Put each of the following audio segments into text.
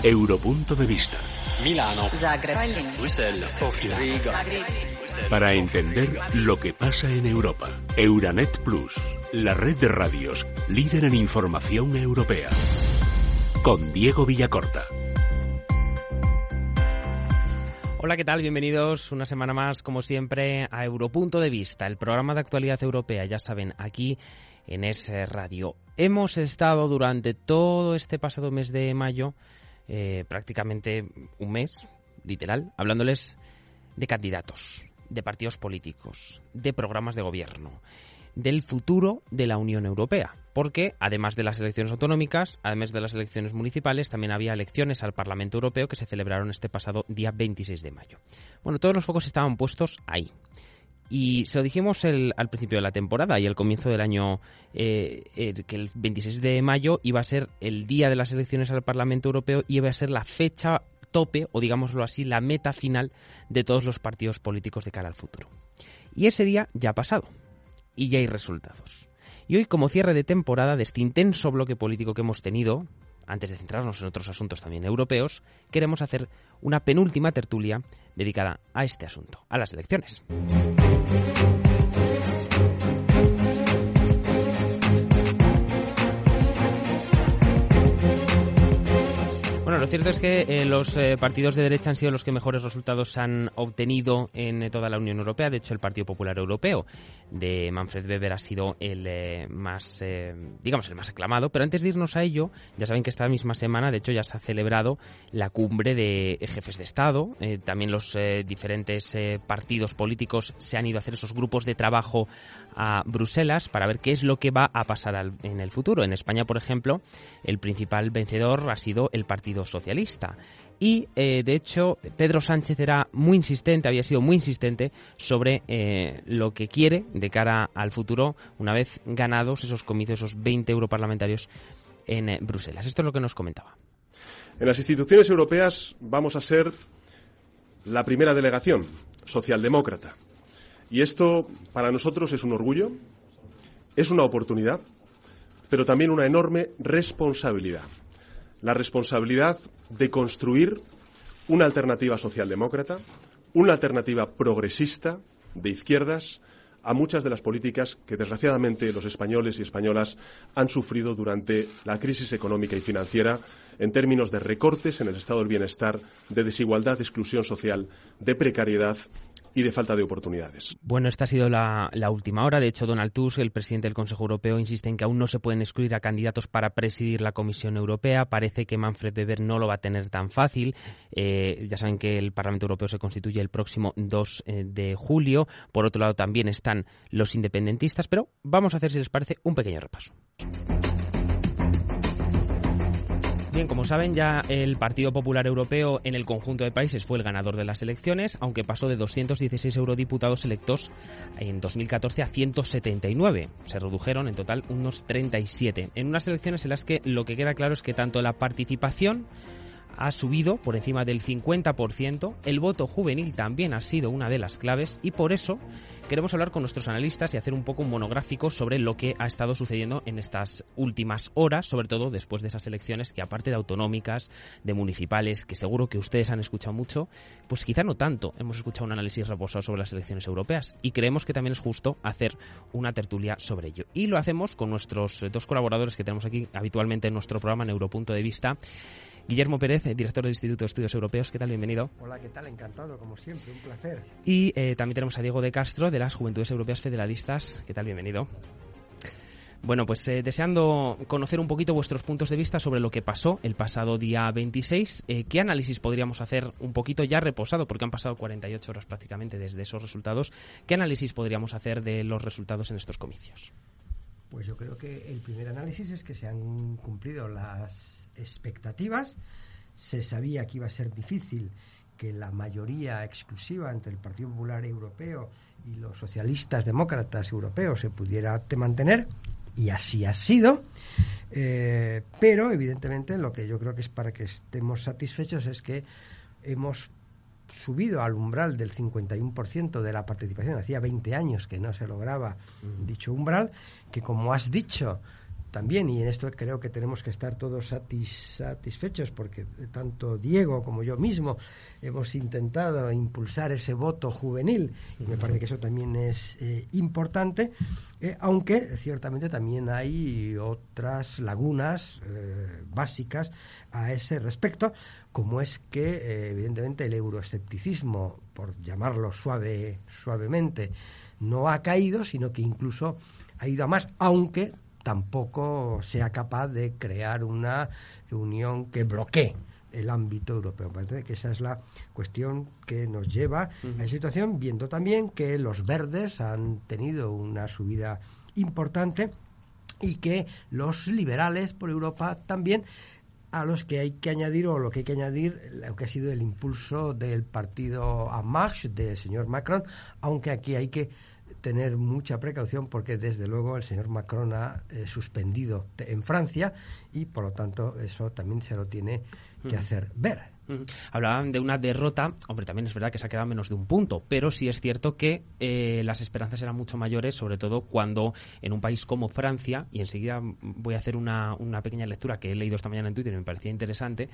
Europunto de Vista. Milano, Zagreb, Bruselas, Sofía, Riga. Para entender lo que pasa en Europa. Euranet Plus, la red de radios líder en información europea. Con Diego Villacorta. Hola, ¿qué tal? Bienvenidos una semana más, como siempre, a Europunto de Vista, el programa de actualidad europea, ya saben, aquí en Es Radio. Hemos estado durante todo este pasado mes de mayo, prácticamente un mes, literal, hablándoles de candidatos, de partidos políticos, de programas de gobierno, del futuro de la Unión Europea. Porque, además de las elecciones autonómicas, además de las elecciones municipales, también había elecciones al Parlamento Europeo que se celebraron este pasado día 26 de mayo. Bueno, todos los focos estaban puestos ahí. Y se lo dijimos al principio de la temporada y al comienzo del año, que el 26 de mayo iba a ser el día de las elecciones al Parlamento Europeo y iba a ser la fecha tope, o digámoslo así, la meta final de todos los partidos políticos de cara al futuro. Y ese día ya ha pasado y ya hay resultados. Y hoy, como cierre de temporada de este intenso bloque político que hemos tenido, antes de centrarnos en otros asuntos también europeos, queremos hacer una penúltima tertulia dedicada a este asunto, a las elecciones. Bueno, lo cierto es que los partidos de derecha han sido los que mejores resultados han obtenido en toda la Unión Europea. De hecho, el Partido Popular Europeo de Manfred Weber ha sido el más, digamos, el más aclamado. Pero antes de irnos a ello, ya saben que esta misma semana, de hecho, ya se ha celebrado la cumbre de jefes de Estado. También los diferentes partidos políticos se han ido a hacer esos grupos de trabajo a Bruselas para ver qué es lo que va a pasar en el futuro. En España, por ejemplo, el principal vencedor ha sido el Partido Socialista. Y, de hecho, Pedro Sánchez había sido muy insistente sobre lo que quiere de cara al futuro una vez ganados esos comicios, esos 20 europarlamentarios en Bruselas. Esto es lo que nos comentaba. En las instituciones europeas vamos a ser la primera delegación socialdemócrata. Y esto para nosotros es un orgullo, es una oportunidad, pero también una enorme responsabilidad. La responsabilidad de construir una alternativa socialdemócrata, una alternativa progresista de izquierdas a muchas de las políticas que desgraciadamente los españoles y españolas han sufrido durante la crisis económica y financiera en términos de recortes en el estado del bienestar, de desigualdad, de exclusión social, de precariedad y de falta de oportunidades. Bueno, esta ha sido la última hora. De hecho, Donald Tusk, el presidente del Consejo Europeo, insiste en que aún no se pueden excluir a candidatos para presidir la Comisión Europea. Parece que Manfred Weber no lo va a tener tan fácil. Ya saben que el Parlamento Europeo se constituye el próximo 2 de julio. Por otro lado, también están los independentistas. Pero vamos a hacer, si les parece, un pequeño repaso. Bien, como saben, ya el Partido Popular Europeo en el conjunto de países fue el ganador de las elecciones, aunque pasó de 216 eurodiputados electos en 2014 a 179. Se redujeron en total unos 37. En unas elecciones en las que lo que queda claro es que tanto la participación ha subido por encima del 50%, el voto juvenil también ha sido una de las claves y por eso queremos hablar con nuestros analistas y hacer un poco un monográfico sobre lo que ha estado sucediendo en estas últimas horas, sobre todo después de esas elecciones que, aparte de autonómicas, de municipales, que seguro que ustedes han escuchado mucho, pues quizá no tanto hemos escuchado un análisis reposado sobre las elecciones europeas y creemos que también es justo hacer una tertulia sobre ello. Y lo hacemos con nuestros dos colaboradores que tenemos aquí habitualmente en nuestro programa en Europunto de Vista. Guillermo Pérez, director del Instituto de Estudios Europeos. ¿Qué tal? Bienvenido. Hola, ¿qué tal? Encantado, como siempre, un placer. Y también tenemos a Diego de Castro, de las Juventudes Europeas Federalistas. ¿Qué tal? Bienvenido. Bueno, pues deseando conocer un poquito vuestros puntos de vista sobre lo que pasó el pasado día 26. ¿Qué análisis podríamos hacer un poquito ya reposado? Porque han pasado 48 horas prácticamente desde esos resultados. ¿Qué análisis podríamos hacer de los resultados en estos comicios? Pues yo creo que el primer análisis es que se han cumplido las expectativas. Se sabía que iba a ser difícil que la mayoría exclusiva entre el Partido Popular Europeo y los socialistas demócratas europeos se pudiera mantener, y así ha sido, pero evidentemente lo que yo creo que es para que estemos satisfechos es que hemos subido al umbral del 51% de la participación. Hacía 20 años que no se lograba dicho umbral, que, como has dicho, también, y en esto creo que tenemos que estar todos satisfechos, porque tanto Diego como yo mismo hemos intentado impulsar ese voto juvenil, y me parece que eso también es importante, aunque ciertamente también hay otras lagunas básicas a ese respecto, como es que evidentemente el euroescepticismo, por llamarlo suavemente, no ha caído, sino que incluso ha ido a más, aunque tampoco sea capaz de crear una unión que bloquee el ámbito europeo. Parece que esa es la cuestión que nos lleva a esa situación, viendo también que los verdes han tenido una subida importante y que los liberales por Europa también, a los que hay que añadir, o lo que hay que añadir, lo que ha sido el impulso del partido En Marche del señor Macron, aunque aquí hay que tener mucha precaución, porque desde luego el señor Macron ha suspendido en Francia, y por lo tanto eso también se lo tiene que hacer ver. Hablaban de una derrota, hombre, también es verdad que se ha quedado menos de un punto, pero sí es cierto que las esperanzas eran mucho mayores, sobre todo cuando en un país como Francia, y enseguida voy a hacer una pequeña lectura que he leído esta mañana en Twitter y me parecía interesante,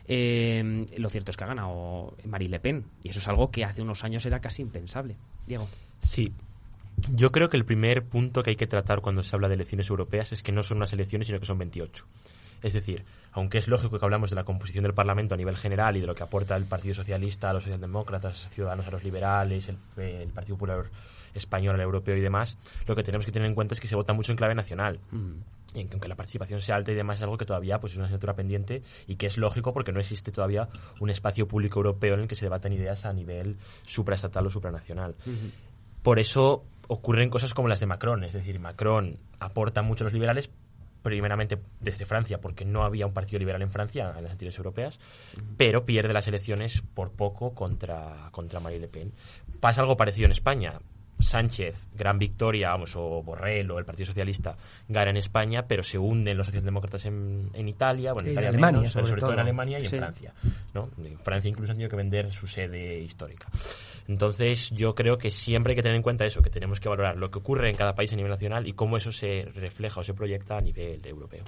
lo cierto es que ha ganado Marine Le Pen, y eso es algo que hace unos años era casi impensable. Diego. Sí. Yo creo que el primer punto que hay que tratar cuando se habla de elecciones europeas es que no son unas elecciones, sino que son 28. Es decir, aunque es lógico que hablamos de la composición del Parlamento a nivel general y de lo que aporta el Partido Socialista a los socialdemócratas, Ciudadanos a los liberales, el Partido Popular Español al europeo y demás, lo que tenemos que tener en cuenta es que se vota mucho en clave nacional. Y aunque la participación sea alta y demás, es algo que todavía pues es una asignatura pendiente, y que es lógico porque no existe todavía un espacio público europeo en el que se debatan ideas a nivel supraestatal o supranacional. Por eso ocurren cosas como las de Macron, es decir, Macron aporta mucho a los liberales, primeramente desde Francia, porque no había un partido liberal en Francia en las anteriores europeas, pero pierde las elecciones por poco contra Marine Le Pen. Pasa algo parecido en España. Sánchez, gran victoria, o Borrell o el Partido Socialista gana en España, pero se hunden los socialdemócratas en Italia, bueno, en Italia Alemania, menos, sobre todo en Alemania y sí. en Francia, ¿no? En Francia incluso han tenido que vender su sede histórica. Entonces yo creo que siempre hay que tener en cuenta eso, que tenemos que valorar lo que ocurre en cada país a nivel nacional y cómo eso se refleja o se proyecta a nivel europeo.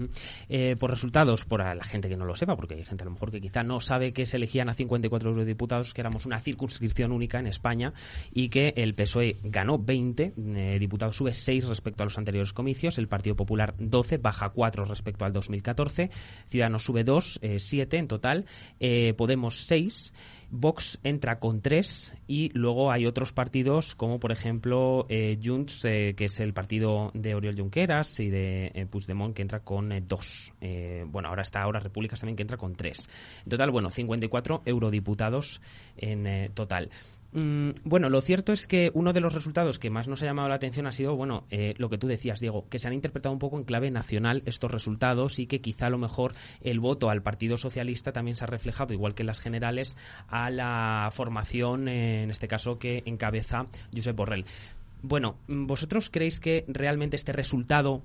Por resultados, por a la gente que no lo sepa, porque hay gente a lo mejor que quizá no sabe que se elegían a 54 eurodiputados, que éramos una circunscripción única en España, y que el PSOE ganó 20 diputados, sube 6 respecto a los anteriores comicios, el Partido Popular 12, baja 4 respecto al 2014, Ciudadanos sube 2, 7 en total, Podemos 6, Vox entra con 3, y luego hay otros partidos como por ejemplo Junts, que es el partido de Oriol Junqueras y de Puigdemont, que entra con 2. Bueno, ahora está Repúblicas también, que entra con 3. En total, bueno, 54 eurodiputados en total. Bueno, lo cierto es que uno de los resultados que más nos ha llamado la atención ha sido, bueno, lo que tú decías, Diego, que se han interpretado un poco en clave nacional estos resultados, y que quizá a lo mejor el voto al Partido Socialista también se ha reflejado, igual que en las generales, a la formación, en este caso, que encabeza Josep Borrell. Bueno, ¿vosotros creéis que realmente este resultado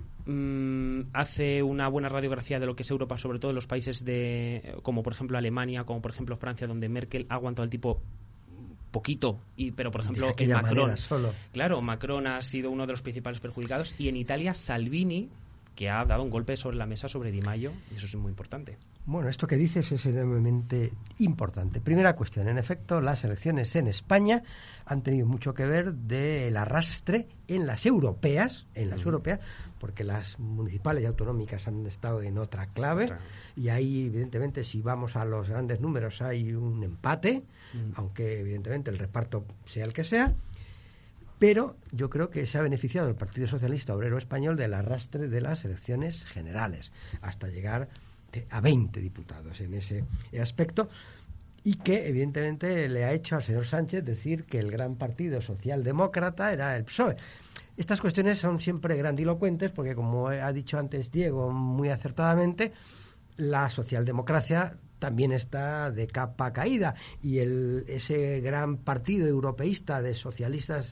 hace una buena radiografía de lo que es Europa, sobre todo en los países como por ejemplo Alemania, como por ejemplo Francia, donde Merkel ha aguantado el tipo poquito, pero por ejemplo en Macron, claro, Macron ha sido uno de los principales perjudicados, y en Italia Salvini, que ha dado un golpe sobre la mesa sobre Di Maio, y eso es muy importante. Bueno, esto que dices es enormemente importante. Primera cuestión, en efecto, las elecciones en España han tenido mucho que ver del arrastre en las europeas, porque las municipales y autonómicas han estado en otra clave, claro. Y ahí, evidentemente, si vamos a los grandes números, hay un empate, aunque evidentemente el reparto sea el que sea. Pero yo creo que se ha beneficiado el Partido Socialista Obrero Español del arrastre de las elecciones generales, hasta llegar a 20 diputados en ese aspecto, y que evidentemente le ha hecho al señor Sánchez decir que el gran partido socialdemócrata era el PSOE. Estas cuestiones son siempre grandilocuentes porque, como ha dicho antes Diego muy acertadamente, la socialdemocracia también está de capa caída, y ese gran partido europeísta de socialistas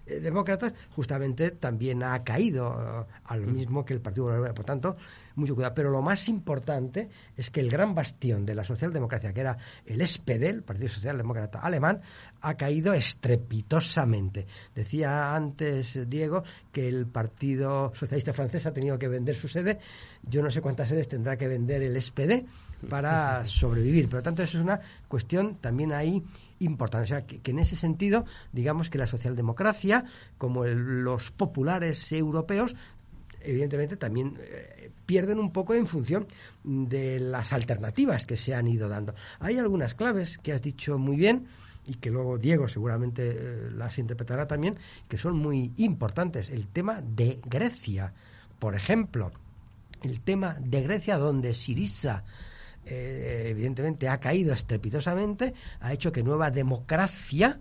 Demócratas, justamente también ha caído a lo mismo que el Partido Popular. Por tanto, mucho cuidado. Pero lo más importante es que el gran bastión de la socialdemocracia, que era el SPD, el Partido Socialdemócrata Alemán, ha caído estrepitosamente. Decía antes Diego que el Partido Socialista Francés ha tenido que vender su sede. Yo no sé cuántas sedes tendrá que vender el SPD para sobrevivir. Por lo tanto, eso es una cuestión también ahí importante. O sea, que en ese sentido, digamos que la socialdemocracia, como los populares europeos, evidentemente también pierden un poco en función de las alternativas que se han ido dando. Hay algunas claves que has dicho muy bien y que luego Diego seguramente las interpretará también, que son muy importantes. El tema de Grecia, por ejemplo. El tema de Grecia, donde Syriza evidentemente ha caído estrepitosamente, ha hecho que Nueva Democracia,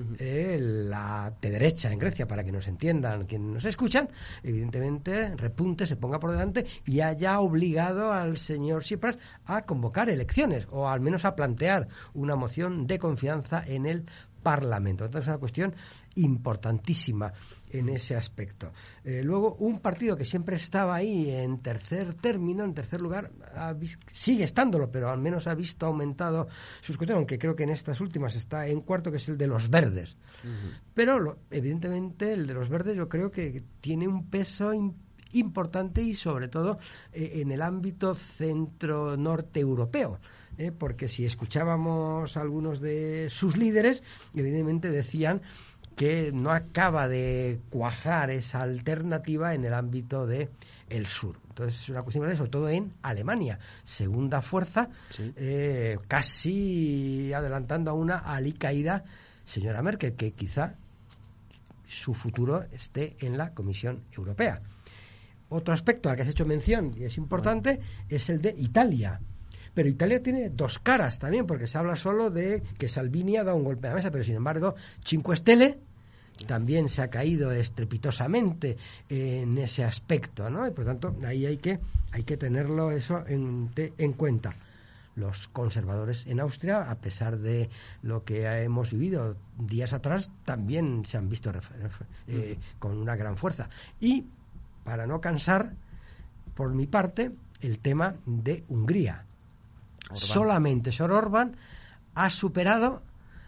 la de derecha en Grecia, para que nos entiendan quienes nos escuchan, evidentemente repunte, se ponga por delante y haya obligado al señor Tsipras a convocar elecciones, o al menos a plantear una moción de confianza en el Parlamento. Entonces es una cuestión importantísima en ese aspecto. Luego, un partido que siempre estaba ahí en tercer término, en tercer lugar, sigue estándolo, pero al menos ha visto aumentado sus cuestiones, aunque creo que en estas últimas está en cuarto, que es el de los Verdes. Pero, evidentemente, el de los Verdes yo creo que tiene un peso importante y, sobre todo, en el ámbito centro-norte europeo. Porque si escuchábamos a algunos de sus líderes, evidentemente decían que no acaba de cuajar esa alternativa en el ámbito de el sur. Entonces es una cuestión de, sobre todo en Alemania, segunda fuerza, sí. Casi adelantando a una alicaída señora Merkel, que quizá su futuro esté en la Comisión Europea. Otro aspecto al que has hecho mención y es importante es el de Italia. Pero Italia tiene dos caras también, porque se habla solo de que Salvini ha dado un golpe a la mesa, pero sin embargo Cinque Stelle también se ha caído estrepitosamente en ese aspecto, ¿no? Y por tanto ahí hay que tenerlo eso en cuenta. Los conservadores en Austria, a pesar de lo que hemos vivido días atrás, también se han visto con una gran fuerza. Y para no cansar, por mi parte, el tema de Hungría. Solamente Sor Orbán ha superado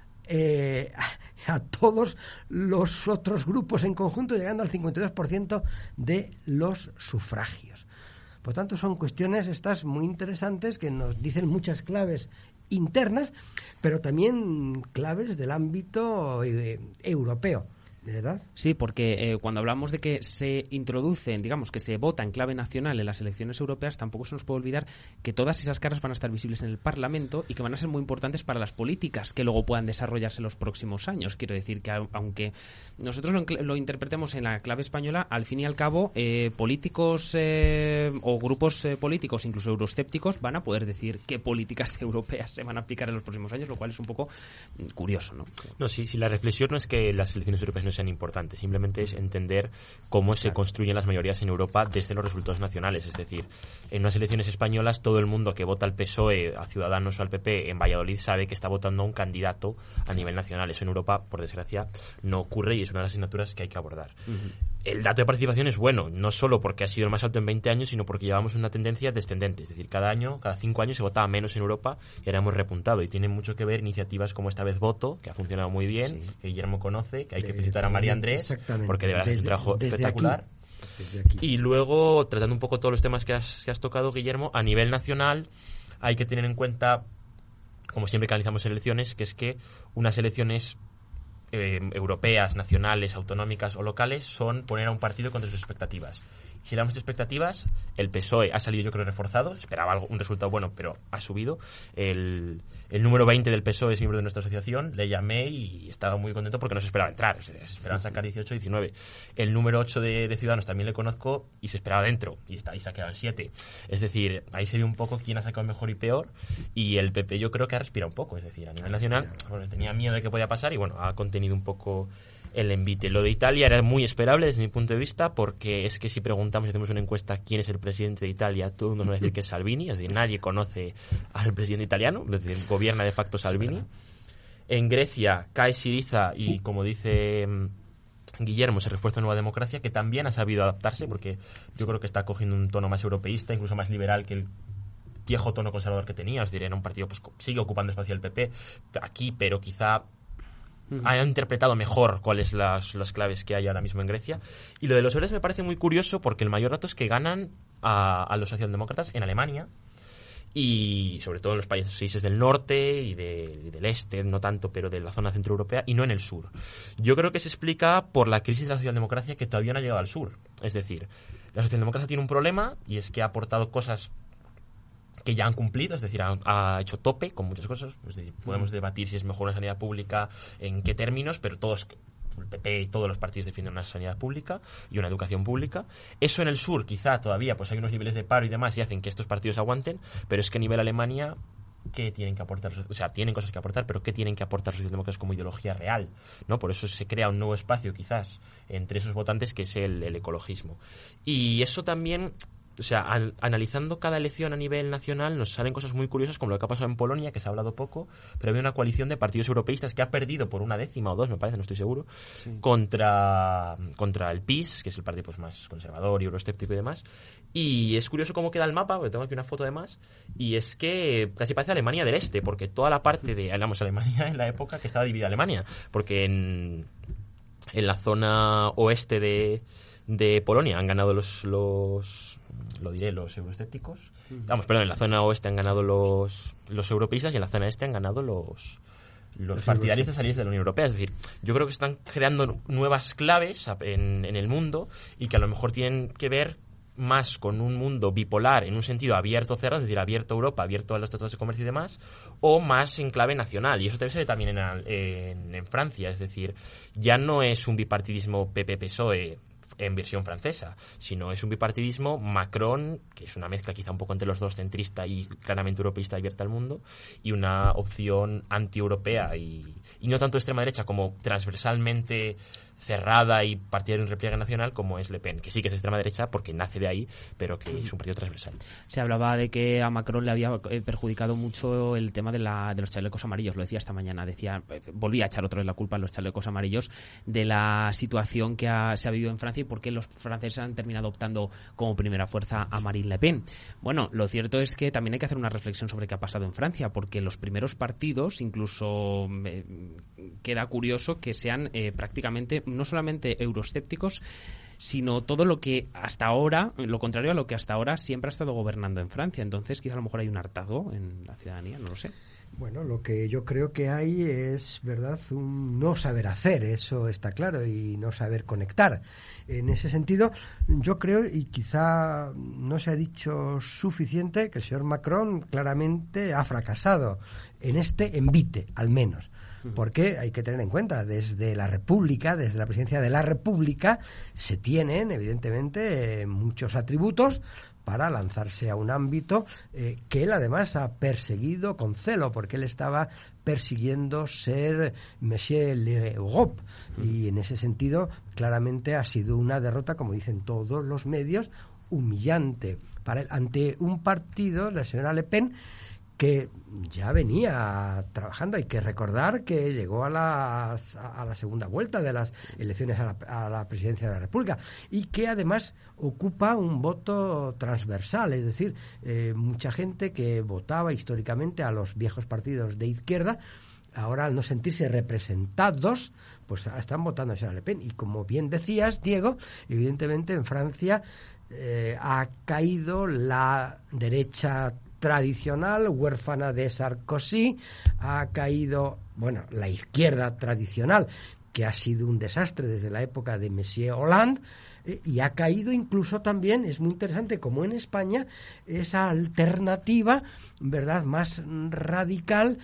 a todos los otros grupos en conjunto, llegando al 52% de los sufragios. Por tanto, son cuestiones estas muy interesantes que nos dicen muchas claves internas, pero también claves del ámbito europeo. ¿Verdad? Sí, porque cuando hablamos de que se introducen, digamos, que se vota en clave nacional en las elecciones europeas, tampoco se nos puede olvidar que todas esas caras van a estar visibles en el Parlamento y que van a ser muy importantes para las políticas que luego puedan desarrollarse en los próximos años. Quiero decir que aunque nosotros lo interpretemos en la clave española, al fin y al cabo, políticos o grupos políticos, incluso euroescépticos, van a poder decir qué políticas europeas se van a aplicar en los próximos años, lo cual es un poco curioso, ¿no? No, sí, la reflexión no es que las elecciones europeas no sean importantes, simplemente es entender cómo se construyen las mayorías en Europa desde los resultados nacionales. Es decir, en unas elecciones españolas todo el mundo que vota al PSOE, a Ciudadanos o al PP en Valladolid sabe que está votando a un candidato a nivel nacional. Eso en Europa, por desgracia, no ocurre y es una de las asignaturas que hay que abordar. El dato de participación es bueno, no solo porque ha sido el más alto en 20 años, sino porque llevamos una tendencia descendente. Es decir, cada 5 años se votaba menos en Europa y ahora hemos repuntado. Y tiene mucho que ver iniciativas como esta vez Voto, que ha funcionado muy bien, sí, que Guillermo conoce, que hay que felicitar a María Andrés, porque de verdad es un trabajo espectacular. Aquí. Y luego, tratando un poco todos los temas que has tocado, Guillermo, a nivel nacional hay que tener en cuenta, como siempre que analizamos elecciones, que es que unas elecciones europeas, nacionales, autonómicas o locales son poner a un partido contra sus expectativas. Si hablamos de expectativas, el PSOE ha salido, yo creo, reforzado. Esperaba un resultado bueno, pero ha subido. El número 20 del PSOE es miembro de nuestra asociación. Le llamé y estaba muy contento porque no se esperaba entrar. Se esperaban sacar 18, 19. El número 8 de Ciudadanos también le conozco y se esperaba dentro. Y se ha quedado en 7. Es decir, ahí se ve un poco quién ha sacado mejor y peor. Y el PP yo creo que ha respirado un poco. Es decir, a nivel nacional, tenía miedo de que podía pasar y ha contenido un poco el envite. Lo de Italia era muy esperable desde mi punto de vista, porque es que si preguntamos, hacemos una encuesta quién es el presidente de Italia, todo el mundo nos va a decir que es Salvini. Es decir, nadie conoce al presidente italiano, es decir, gobierna de facto Salvini. En Grecia cae Syriza y, como dice Guillermo se refuerza Nueva Democracia, que también ha sabido adaptarse, porque yo creo que está cogiendo un tono más europeísta, incluso más liberal que el viejo tono conservador que tenía. Os diré, en un partido pues sigue ocupando espacio el PP aquí, pero quizá ha interpretado mejor cuáles las claves que hay ahora mismo en Grecia. Y lo de los verdes me parece muy curioso, porque el mayor dato es que ganan a los socialdemócratas en Alemania, y sobre todo en los países del norte y del este, no tanto, pero de la zona centroeuropea, y no en el sur. Yo creo que se explica por la crisis de la socialdemocracia, que todavía no ha llegado al sur. Es decir, la socialdemocracia tiene un problema, y es que ha aportado cosas que ya han cumplido, es decir, ha hecho tope con muchas cosas. Es decir, podemos debatir si es mejor una sanidad pública, en qué términos, pero todos, el PP y todos los partidos defienden una sanidad pública y una educación pública. Eso en el sur quizá todavía pues hay unos niveles de paro y demás y hacen que estos partidos aguanten, pero es que a nivel Alemania, ¿qué tienen que aportar? O sea, tienen cosas que aportar, pero ¿qué tienen que aportar los socialdemócratas como ideología real? ¿No? Por eso se crea un nuevo espacio quizás entre esos votantes, que es el ecologismo. Y eso también... O sea, analizando cada elección a nivel nacional nos salen cosas muy curiosas, como lo que ha pasado en Polonia, que se ha hablado poco, pero había una coalición de partidos europeístas que ha perdido por 1 décima o 2, me parece, no estoy seguro, sí, contra el PiS, que es el partido pues más conservador y euroescéptico y demás. Y es curioso cómo queda el mapa, porque tengo aquí una foto de más, y es que casi parece Alemania del Este, porque toda la parte de, hablamos Alemania en la época que estaba dividida Alemania, porque en la zona oeste de Polonia han ganado los euroescépticos. En la zona oeste han ganado los europeístas, y en la zona este han ganado los partidarios de salirse de la Unión Europea. Es decir, yo creo que están creando nuevas claves en el mundo, y que a lo mejor tienen que ver más con un mundo bipolar en un sentido abierto o cerrado, es decir, abierto a Europa, abierto a los tratados de comercio y demás, o más en clave nacional. Y eso se ve también en Francia. Es decir, ya no es un bipartidismo PP-PSOE en versión francesa, sino es un bipartidismo Macron, que es una mezcla quizá un poco entre los dos, centrista y claramente europeísta abierta al mundo, y una opción anti-europea y no tanto extrema derecha como transversalmente cerrada y partidaria de un repliegue nacional, como es Le Pen, que sí que es extrema derecha porque nace de ahí, pero que es un partido transversal. Se hablaba de que a Macron le había perjudicado mucho el tema de los chalecos amarillos, lo decía esta mañana, volvía a echar otra vez la culpa a los chalecos amarillos de la situación que se ha vivido en Francia y por qué los franceses han terminado optando como primera fuerza a Marine Le Pen. Bueno, lo cierto es que también hay que hacer una reflexión sobre qué ha pasado en Francia, porque los primeros partidos, incluso queda curioso que sean prácticamente no solamente euroescépticos, sino todo lo que hasta ahora, lo contrario a lo que hasta ahora siempre ha estado gobernando en Francia. Entonces, quizá a lo mejor hay un hartazgo en la ciudadanía, no lo sé. Bueno, lo que yo creo que hay es, ¿verdad?, un no saber hacer, eso está claro, y no saber conectar. En ese sentido, yo creo, y quizá no se ha dicho suficiente, que el señor Macron claramente ha fracasado en este envite, al menos. Porque hay que tener en cuenta, desde la República, desde la presidencia de la República, se tienen, evidentemente, muchos atributos para lanzarse a un ámbito que él además ha perseguido con celo, porque él estaba persiguiendo ser Monsieur l'Europe, y en ese sentido claramente ha sido una derrota, como dicen todos los medios, humillante para él, ante un partido, la señora Le Pen, que ya venía trabajando. Hay que recordar que llegó a la segunda vuelta de las elecciones a la presidencia de la República, y que además ocupa un voto transversal, es decir, mucha gente que votaba históricamente a los viejos partidos de izquierda, ahora al no sentirse representados, pues están votando a Le Pen. Y como bien decías, Diego, evidentemente en Francia ha caído la derecha tradicional, huérfana de Sarkozy, ha caído, la izquierda tradicional, que ha sido un desastre desde la época de Monsieur Hollande, y ha caído incluso también, es muy interesante, como en España, esa alternativa, ¿verdad?, más radical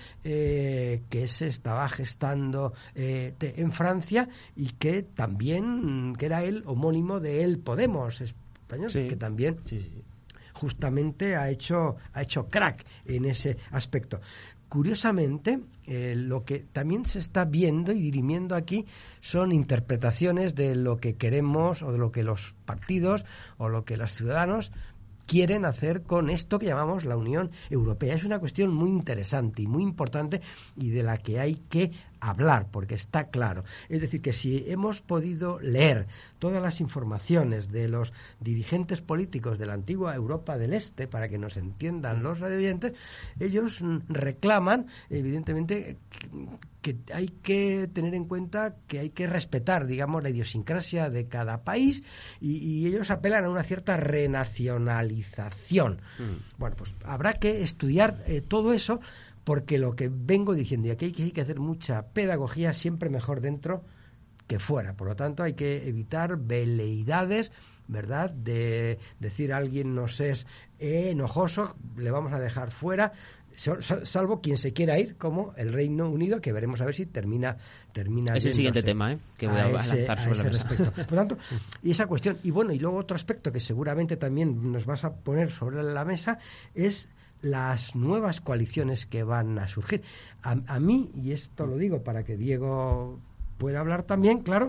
que se estaba gestando en Francia, y que también, que era el homónimo de El Podemos español, sí, que también... Sí. Justamente ha hecho crack en ese aspecto. Curiosamente, lo que también se está viendo y dirimiendo aquí son interpretaciones de lo que queremos, o de lo que los partidos o lo que los ciudadanos quieren hacer con esto que llamamos la Unión Europea. Es una cuestión muy interesante y muy importante y de la que hay que hablar, porque está claro. Es decir, que si hemos podido leer todas las informaciones de los dirigentes políticos de la antigua Europa del Este, para que nos entiendan los radioyentes, ellos reclaman, evidentemente, que hay que tener en cuenta que hay que respetar, digamos, la idiosincrasia de cada país y ellos apelan a una cierta renacionalización. Bueno, pues habrá que estudiar todo eso, porque lo que vengo diciendo, y aquí hay que hacer mucha pedagogía, siempre mejor dentro que fuera. Por lo tanto, hay que evitar veleidades, ¿verdad? De decir a alguien nos es enojoso, le vamos a dejar fuera, salvo quien se quiera ir, como el Reino Unido, que veremos a ver si termina es el siguiente tema que voy a lanzar sobre la mesa. Por lo tanto, y esa cuestión, y bueno, y luego otro aspecto que seguramente también nos vas a poner sobre la mesa es las nuevas coaliciones que van a surgir. A mí, y esto lo digo para que Diego pueda hablar también, claro,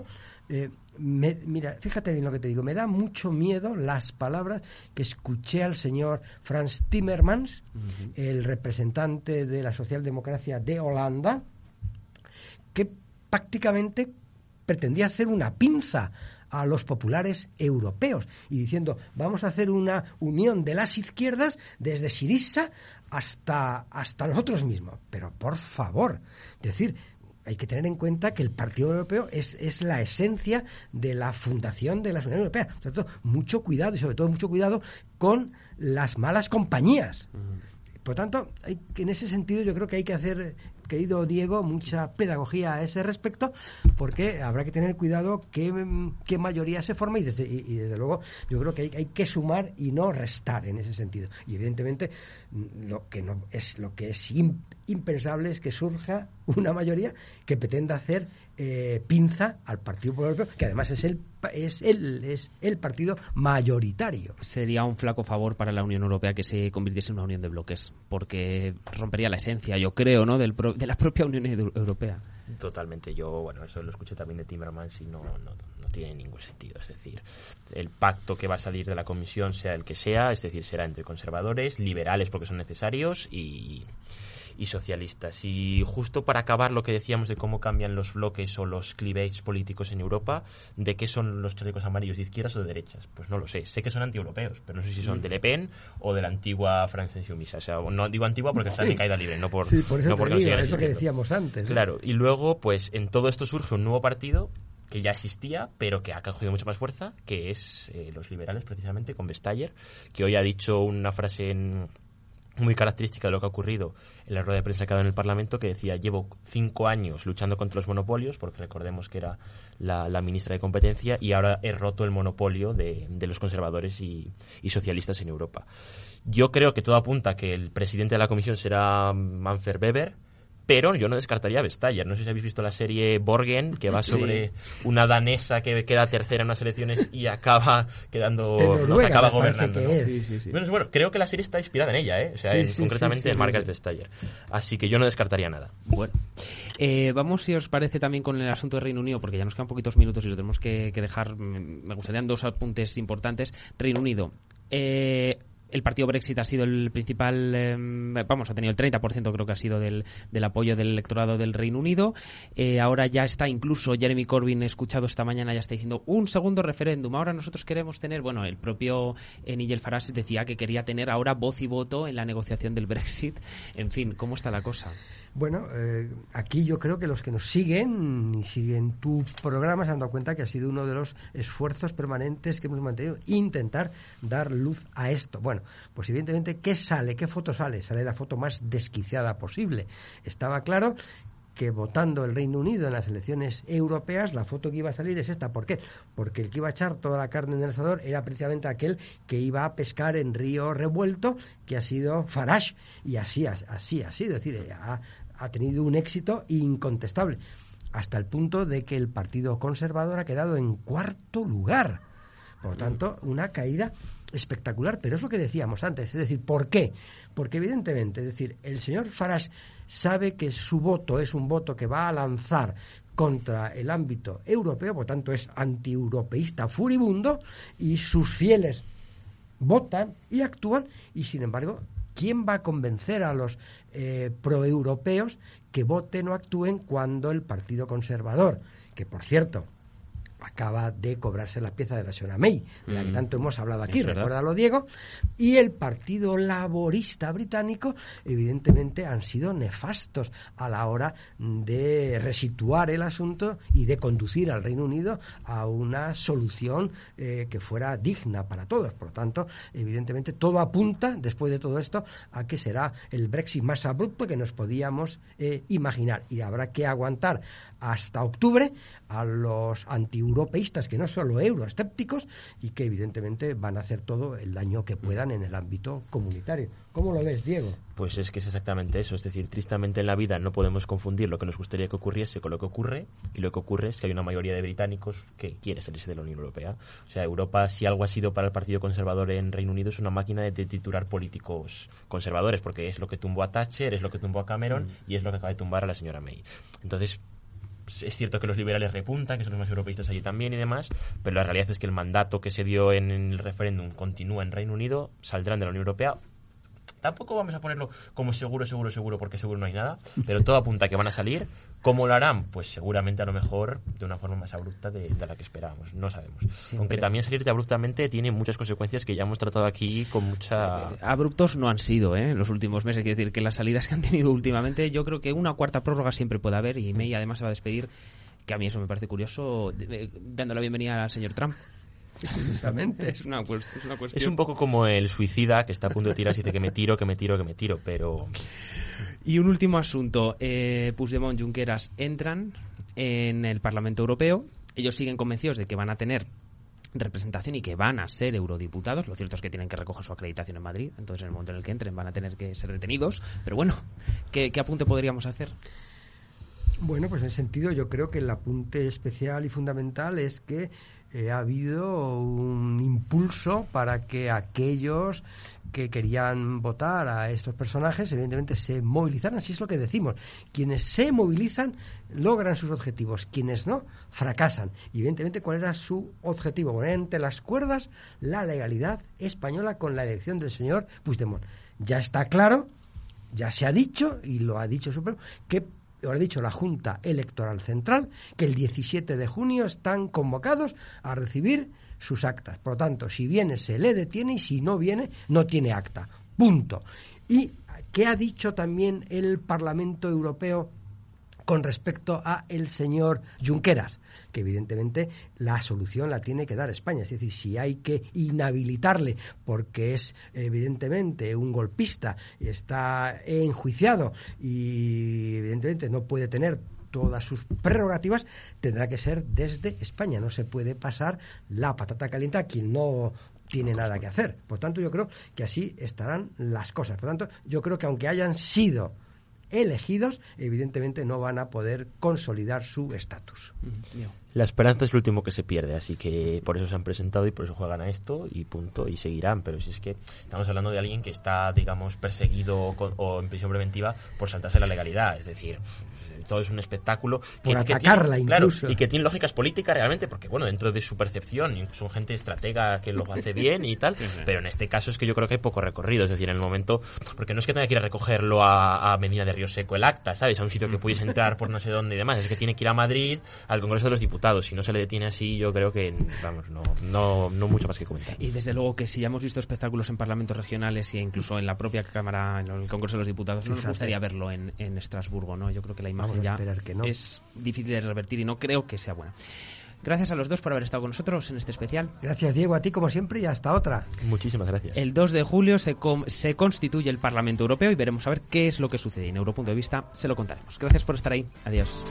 mira, fíjate bien lo que te digo, me da mucho miedo las palabras que escuché al señor Frans Timmermans, el representante de la socialdemocracia de Holanda, que prácticamente pretendía hacer una pinza a los populares europeos y diciendo vamos a hacer una unión de las izquierdas desde Syriza hasta nosotros mismos. Pero por favor, decir, hay que tener en cuenta que el Partido Europeo es la esencia de la fundación de la Unión Europea. Por tanto, mucho cuidado y sobre todo mucho cuidado con las malas compañías. Por tanto, en ese sentido yo creo que hay que hacer, querido Diego, mucha pedagogía a ese respecto, porque habrá que tener cuidado qué mayoría se forma y desde luego yo creo que hay que sumar y no restar en ese sentido. Y evidentemente lo que es impensable es que surja una mayoría que pretenda hacer pinza al Partido Popular Europeo, que además es el partido mayoritario. Sería un flaco favor para la Unión Europea que se convirtiese en una unión de bloques, porque rompería la esencia, yo creo, ¿no?, de la propia Unión Europea. Totalmente. Yo, bueno, eso lo escuché también de Timmermans y no tiene ningún sentido. Es decir, el pacto que va a salir de la Comisión, sea el que sea, es decir, será entre conservadores, liberales porque son necesarios y socialistas. Y justo para acabar lo que decíamos de cómo cambian los bloques o los clivages políticos en Europa, ¿de qué son los chalecos amarillos, de izquierdas o de derechas? Pues no lo sé. Sé que son antieuropeos, pero no sé si son de Le Pen o de la antigua France Insoumise. O sea, no digo antigua porque están en caída libre, no por eso porque te digo, es lo que decíamos antes, ¿no? Claro, y luego, pues en todo esto surge un nuevo partido que ya existía, pero que ha cogido mucha más fuerza, que es los liberales, precisamente, con Vestager, que hoy ha dicho una frase muy característica de lo que ha ocurrido en la rueda de prensa que ha dado en el Parlamento, que decía: llevo 5 años luchando contra los monopolios, porque recordemos que era la ministra de Competencia, y ahora he roto el monopolio de los conservadores y socialistas en Europa. Yo creo que todo apunta a que el presidente de la Comisión será Manfred Weber, pero yo no descartaría a Vestager. No sé si habéis visto la serie Borgen, que va sobre una danesa que queda tercera en unas elecciones y acaba acaba gobernando, ¿no? Sí. Bueno, creo que la serie está inspirada en ella, O sea, concretamente en Margaret Vestager. Así que yo no descartaría nada. Bueno, vamos, si os parece, también con el asunto de Reino Unido, porque ya nos quedan poquitos minutos y lo tenemos que dejar. Me gustarían 2 apuntes importantes. Reino Unido. El partido Brexit ha sido el principal, ha tenido el 30%, creo que ha sido del apoyo del electorado del Reino Unido. Ahora ya está, incluso Jeremy Corbyn, he escuchado esta mañana, ya está diciendo un segundo referéndum. Ahora nosotros queremos tener, el propio Nigel Farage decía que quería tener ahora voz y voto en la negociación del Brexit. En fin, ¿cómo está la cosa? Bueno, aquí yo creo que los que nos siguen y siguen tu programa se han dado cuenta que ha sido uno de los esfuerzos permanentes que hemos mantenido, intentar dar luz a esto. Bueno, pues evidentemente, ¿qué sale? ¿Qué foto sale? Sale la foto más desquiciada posible. Estaba claro que votando el Reino Unido en las elecciones europeas, la foto que iba a salir es esta. ¿Por qué? Porque el que iba a echar toda la carne en el asador era precisamente aquel que iba a pescar en río revuelto, que ha sido Farage, y así, es decir, ha tenido un éxito incontestable, hasta el punto de que el Partido Conservador ha quedado en 4º lugar. Por lo tanto, una caída espectacular, pero es lo que decíamos antes, es decir, ¿por qué? Porque evidentemente, es decir, el señor Farage sabe que su voto es un voto que va a lanzar contra el ámbito europeo, por tanto es antieuropeísta furibundo, y sus fieles votan y actúan, y sin embargo, ¿quién va a convencer a los proeuropeos que voten o actúen cuando el Partido Conservador, que por cierto acaba de cobrarse la pieza de la señora May, de la que tanto hemos hablado aquí, recuérdalo, Diego, y el Partido Laborista británico, evidentemente han sido nefastos a la hora de resituar el asunto y de conducir al Reino Unido a una solución que fuera digna para todos? Por lo tanto, evidentemente todo apunta, después de todo esto, a que será el Brexit más abrupto que nos podíamos imaginar, y habrá que aguantar hasta octubre a los antieuropeístas, que no son solo euroescépticos, y que evidentemente van a hacer todo el daño que puedan en el ámbito comunitario. ¿Cómo lo ves, Diego? Pues es que es exactamente eso, es decir, tristemente en la vida no podemos confundir lo que nos gustaría que ocurriese con lo que ocurre, y lo que ocurre es que hay una mayoría de británicos que quiere salirse de la Unión Europea. O sea, Europa, si algo ha sido para el Partido Conservador en Reino Unido, es una máquina de titular políticos conservadores, porque es lo que tumbó a Thatcher, es lo que tumbó a Cameron y es lo que acaba de tumbar a la señora May. Entonces, es cierto que los liberales repuntan, que son los más europeístas allí también y demás, pero la realidad es que el mandato que se dio en el referéndum continúa en Reino Unido, saldrán de la Unión Europea. Tampoco vamos a ponerlo como seguro, porque seguro no hay nada, pero todo apunta a que van a salir. ¿Cómo lo harán? Pues seguramente a lo mejor de una forma más abrupta de la que esperábamos, no sabemos. Siempre. Aunque también salirte abruptamente tiene muchas consecuencias que ya hemos tratado aquí con mucha... Abruptos no han sido en los últimos meses, quiero decir que las salidas que han tenido últimamente, yo creo que una cuarta prórroga siempre puede haber, y May además se va a despedir, que a mí eso me parece curioso, dando la bienvenida al señor Trump. Justamente. Es una cuestión. Es un poco como el suicida que está a punto de tirarse y dice que me tiro, pero... Y un último asunto. Puigdemont, Junqueras entran en el Parlamento Europeo. Ellos siguen convencidos de que van a tener representación y que van a ser eurodiputados. Lo cierto es que tienen que recoger su acreditación en Madrid. Entonces, en el momento en el que entren, van a tener que ser detenidos. Pero bueno, ¿qué apunte podríamos hacer? Bueno, pues en ese sentido yo creo que el apunte especial y fundamental es que ha habido un impulso para que aquellos que querían votar a estos personajes evidentemente se movilizaran. Así es lo que decimos: quienes se movilizan logran sus objetivos, quienes no fracasan. Y evidentemente, ¿cuál era su objetivo? Poner entre las cuerdas la legalidad española con la elección del señor Puigdemont. Ya está claro, ya se ha dicho, y lo ha dicho el Supremo, que ahora ha dicho la Junta Electoral Central, que el 17 de junio están convocados a recibir sus actas. Por lo tanto, si viene se le detiene, y si no viene no tiene acta. Punto. ¿Y qué ha dicho también el Parlamento Europeo con respecto a el señor Junqueras? Que evidentemente la solución la tiene que dar España. Es decir, si hay que inhabilitarle porque es evidentemente un golpista, está enjuiciado y evidentemente no puede tener todas sus prerrogativas, tendrá que ser desde España. No se puede pasar la patata caliente a quien no tiene nada que hacer. Por tanto, yo creo que así estarán las cosas. Por tanto, yo creo que aunque hayan sido elegidos, evidentemente no van a poder consolidar su estatus. La esperanza es lo último que se pierde, así que por eso se han presentado y por eso juegan a esto y punto, y seguirán. Pero si es que estamos hablando de alguien que está, digamos, perseguido o en prisión preventiva por saltarse la legalidad, es decir, todo es un espectáculo por atacarla tiene, incluso. Claro, y que tiene lógicas políticas realmente, porque bueno, dentro de su percepción son gente estratega que lo hace bien y tal, pero en este caso es que yo creo que hay poco recorrido, es decir, en el momento, porque no es que tenga que ir a recogerlo a Medina de Río Seco el acta, ¿sabes? A un sitio que pudiese entrar por no sé dónde y demás, es que tiene que ir a Madrid al Congreso de los Diputados. Si no se le detiene así, yo creo que, vamos, no mucho más que comentar. Y desde luego que si ya hemos visto espectáculos en parlamentos regionales e incluso en la propia Cámara, en el Congreso de los Diputados, no nos gustaría verlo en Estrasburgo, ¿no? Yo creo que la imagen ya es difícil de revertir y no creo que sea buena. Gracias a los dos por haber estado con nosotros en este especial. Gracias, Diego, a ti como siempre, y hasta otra. Muchísimas gracias. El 2 de julio se constituye el Parlamento Europeo y veremos a ver qué es lo que sucede. En Europunto de Vista se lo contaremos. Gracias por estar ahí. Adiós.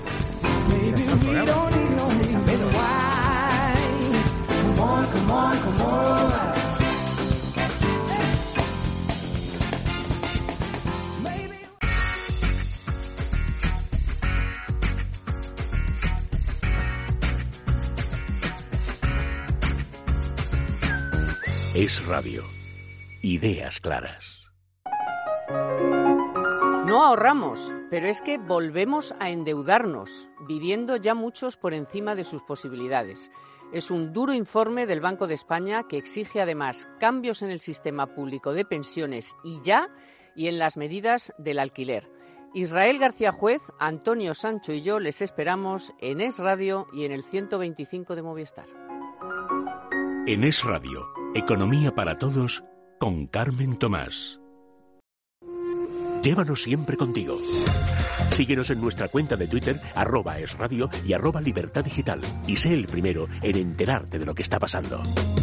Es Radio. Ideas claras. No ahorramos, pero es que volvemos a endeudarnos, viviendo ya muchos por encima de sus posibilidades. Es un duro informe del Banco de España que exige además cambios en el sistema público de pensiones y en las medidas del alquiler. Israel García Juez, Antonio Sancho y yo les esperamos en Es Radio y en el 125 de Movistar. En Es Radio, Economía para Todos, con Carmen Tomás. Llévanos siempre contigo. Síguenos en nuestra cuenta de Twitter, @esradio y @libertad digital. Y sé el primero en enterarte de lo que está pasando.